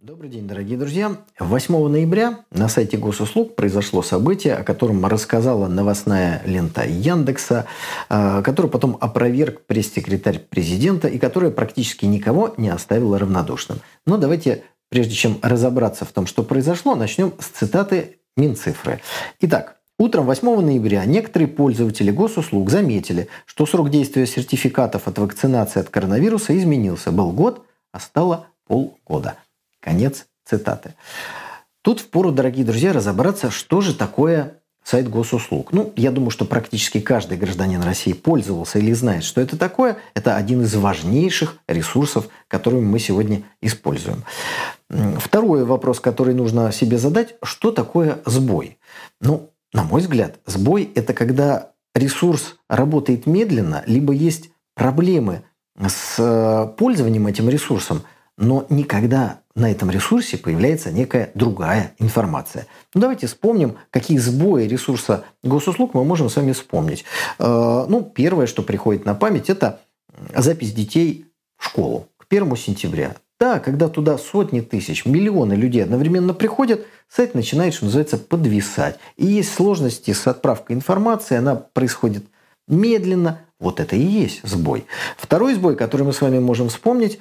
Добрый день, дорогие друзья. 8 ноября на сайте Госуслуг произошло событие, о котором рассказала новостная лента Яндекса, которую потом опроверг пресс-секретарь президента и которая практически никого не оставила равнодушным. Но давайте, прежде чем разобраться в том, что произошло, начнем с цитаты Минцифры. Итак, утром 8 ноября некоторые пользователи госуслуг заметили, что срок действия сертификатов от вакцинации от коронавируса изменился. Был год, а стало полгода. Конец цитаты. Тут впору, дорогие друзья, разобраться, что же такое сайт Госуслуг. Я думаю, что практически каждый гражданин России пользовался или знает, что это такое. Это один из важнейших ресурсов, которые мы сегодня используем. Второй вопрос, который нужно себе задать, что такое сбой? На мой взгляд, сбой – это когда ресурс работает медленно, либо есть проблемы с пользованием этим ресурсом, но никогда на этом ресурсе появляется некая другая информация. Давайте вспомним, какие сбои ресурса Госуслуг мы можем с вами вспомнить. Первое, что приходит на память, это запись детей в школу к 1 сентября. Да, когда туда сотни тысяч, миллионы людей одновременно приходят, сайт начинает, что называется, подвисать. И есть сложности с отправкой информации, она происходит медленно. Вот это и есть сбой. Второй сбой, который мы с вами можем вспомнить,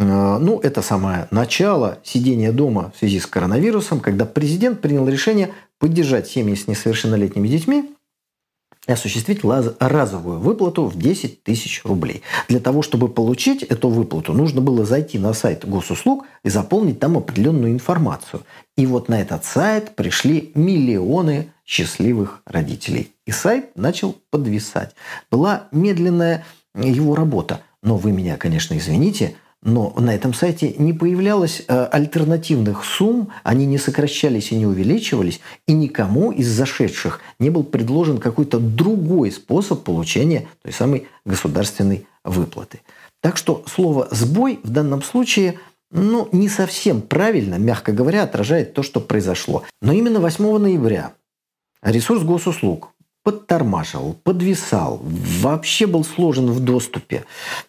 это самое начало сидения дома в связи с коронавирусом, когда президент принял решение поддержать семьи с несовершеннолетними детьми и осуществить разовую выплату в 10 тысяч рублей. Для того, чтобы получить эту выплату, нужно было зайти на сайт Госуслуг и заполнить там определенную информацию. И вот на этот сайт пришли миллионы счастливых родителей. И сайт начал подвисать. Была медленная его работа. Но вы меня, конечно, извините, но на этом сайте не появлялось альтернативных сумм, они не сокращались и не увеличивались, и никому из зашедших не был предложен какой-то другой способ получения той самой государственной выплаты. Так что слово «сбой» в данном случае не совсем правильно, мягко говоря, отражает то, что произошло. Но именно 8 ноября ресурс Госуслуг подтормаживал, подвисал, вообще был сложен в доступе.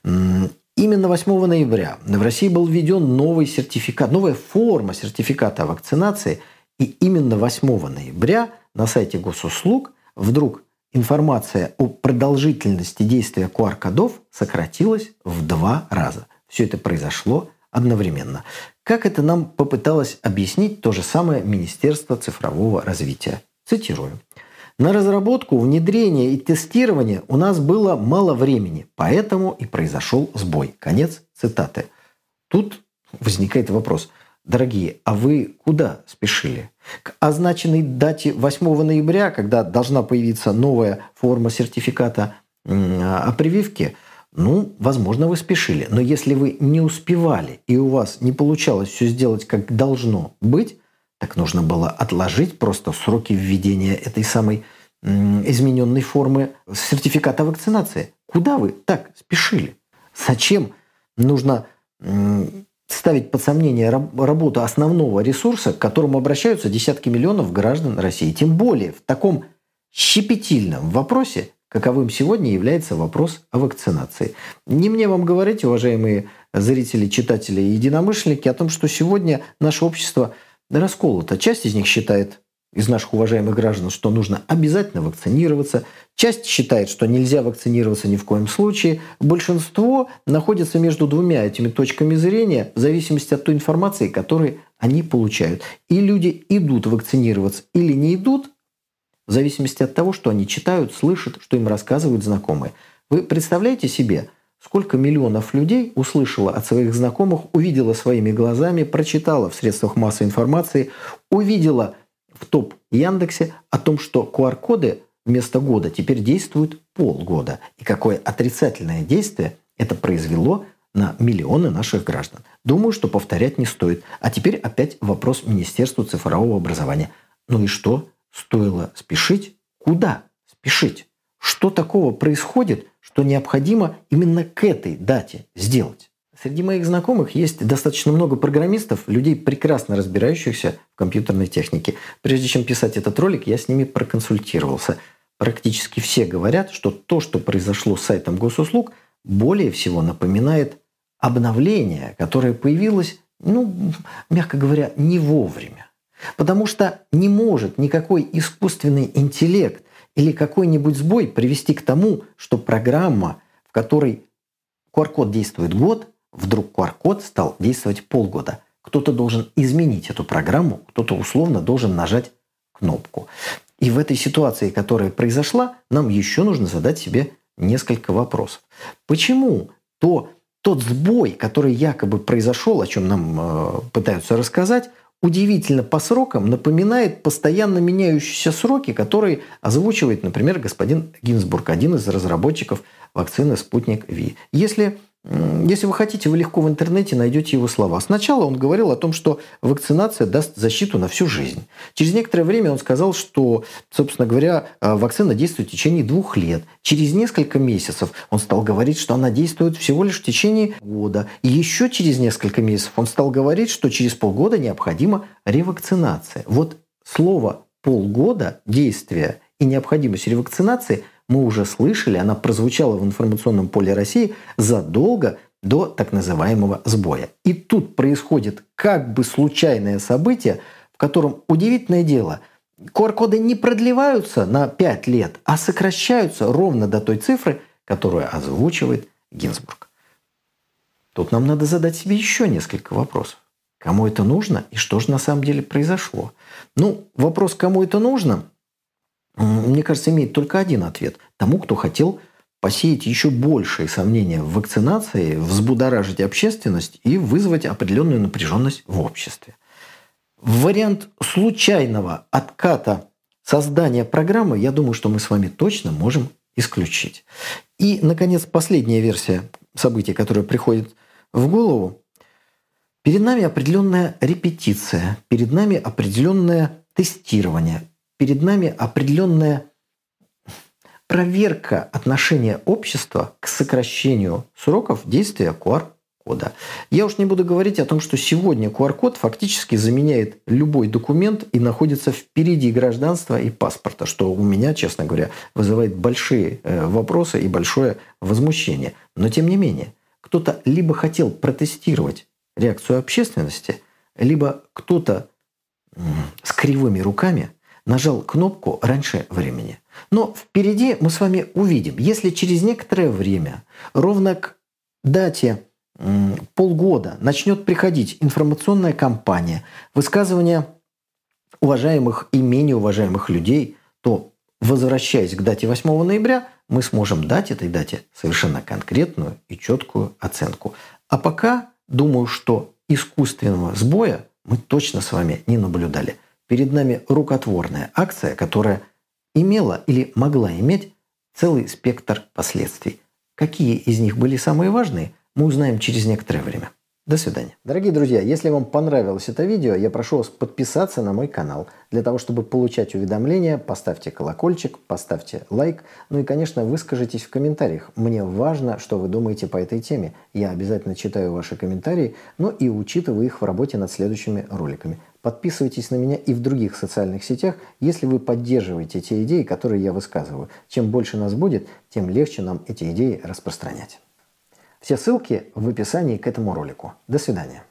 Именно 8 ноября в России был введен новый сертификат, новая форма сертификата о вакцинации. И именно 8 ноября на сайте Госуслуг вдруг информация о продолжительности действия QR-кодов сократилась в 2 раза. Все это произошло одновременно. Как это нам попыталось объяснить то же самое Министерство цифрового развития? Цитирую. На разработку, внедрение и тестирование у нас было мало времени, поэтому и произошел сбой. Конец цитаты. Тут возникает вопрос. Дорогие, а вы куда спешили? К означенной дате 8 ноября, когда должна появиться новая форма сертификата о прививке, возможно, вы спешили. Но если вы не успевали и у вас не получалось все сделать, как должно быть, так нужно было отложить просто сроки введения этой самой измененной формы сертификата вакцинации. Куда вы так спешили? Зачем нужно ставить под сомнение работу основного ресурса, к которому обращаются десятки миллионов граждан России? Тем более в таком щепетильном вопросе, каковым сегодня является вопрос о вакцинации. Не мне вам говорить, уважаемые зрители, читатели и единомышленники, о том, что сегодня наше общество расколото. Часть из них считает, из наших уважаемых граждан, что нужно обязательно вакцинироваться. Часть считает, что нельзя вакцинироваться ни в коем случае. Большинство находится между двумя этими точками зрения в зависимости от той информации, которую они получают. И люди идут вакцинироваться или не идут в зависимости от того, что они читают, слышат, что им рассказывают знакомые. Вы представляете себе, сколько миллионов людей услышало от своих знакомых, увидела своими глазами, прочитала в средствах массовой информации, увидела в топ Яндексе о том, что QR-коды вместо года теперь действуют полгода. И какое отрицательное действие это произвело на миллионы наших граждан. Думаю, что повторять не стоит. А теперь опять вопрос Министерству цифрового образования. И что? Стоило спешить? Куда спешить? Что такого происходит, что необходимо именно к этой дате сделать? Среди моих знакомых есть достаточно много программистов, людей, прекрасно разбирающихся в компьютерной технике. Прежде чем писать этот ролик, я с ними проконсультировался. Практически все говорят, что то, что произошло с сайтом Госуслуг, более всего напоминает обновление, которое появилось мягко говоря, не вовремя. Потому что не может никакой искусственный интеллект или какой-нибудь сбой привести к тому, что программа, в которой QR-код действует год, вдруг QR-код стал действовать полгода. Кто-то должен изменить эту программу, кто-то условно должен нажать кнопку. И в этой ситуации, которая произошла, нам еще нужно задать себе несколько вопросов. Почему тот сбой, который якобы произошел, о чем нам пытаются рассказать, удивительно по срокам напоминает постоянно меняющиеся сроки, которые озвучивает, например, господин Гинзбург, один из разработчиков вакцины «Спутник Ви». Если вы хотите, вы легко в интернете найдете его слова. Сначала он говорил о том, что вакцинация даст защиту на всю жизнь. Через некоторое время он сказал, что, собственно говоря, вакцина действует в течение 2 лет. Через несколько месяцев он стал говорить, что она действует всего лишь в течение года. И еще через несколько месяцев он стал говорить, что через полгода необходима ревакцинация. Вот слово «полгода» действия и необходимость ревакцинации мы уже слышали, она прозвучала в информационном поле России задолго до так называемого сбоя. И тут происходит как бы случайное событие, в котором удивительное дело, QR-коды не продлеваются на 5 лет, а сокращаются ровно до той цифры, которую озвучивает Гинзбург. Тут нам надо задать себе еще несколько вопросов. Кому это нужно и что же на самом деле произошло? Вопрос, кому это нужно, мне кажется, имеет только один ответ. Тому, кто хотел посеять еще большие сомнения в вакцинации, взбудоражить общественность и вызвать определенную напряженность в обществе. Вариант случайного отката создания программы, я думаю, что мы с вами точно можем исключить. И, наконец, последняя версия событий, которая приходит в голову. Перед нами определенная репетиция, перед нами определенное тестирование, перед нами определенная проверка отношения общества к сокращению сроков действия QR-кода. Я уж не буду говорить о том, что сегодня QR-код фактически заменяет любой документ и находится впереди гражданства и паспорта, что у меня, честно говоря, вызывает большие вопросы и большое возмущение. Но тем не менее, кто-то либо хотел протестировать реакцию общественности, либо кто-то с кривыми руками нажал кнопку раньше времени. Но впереди мы с вами увидим, если через некоторое время, ровно к дате полгода, начнет приходить информационная кампания, высказывания уважаемых и менее уважаемых людей, то, возвращаясь к дате 8 ноября, мы сможем дать этой дате совершенно конкретную и четкую оценку. А пока, думаю, что искусственного сбоя мы точно с вами не наблюдали. Перед нами рукотворная акция, которая имела или могла иметь целый спектр последствий. Какие из них были самые важные, мы узнаем через некоторое время. До свидания. Дорогие друзья, если вам понравилось это видео, я прошу вас подписаться на мой канал. Для того, чтобы получать уведомления, поставьте колокольчик, поставьте лайк. И, конечно, выскажитесь в комментариях. Мне важно, что вы думаете по этой теме. Я обязательно читаю ваши комментарии, и учитываю их в работе над следующими роликами. Подписывайтесь на меня и в других социальных сетях, если вы поддерживаете те идеи, которые я высказываю. Чем больше нас будет, тем легче нам эти идеи распространять. Все ссылки в описании к этому ролику. До свидания.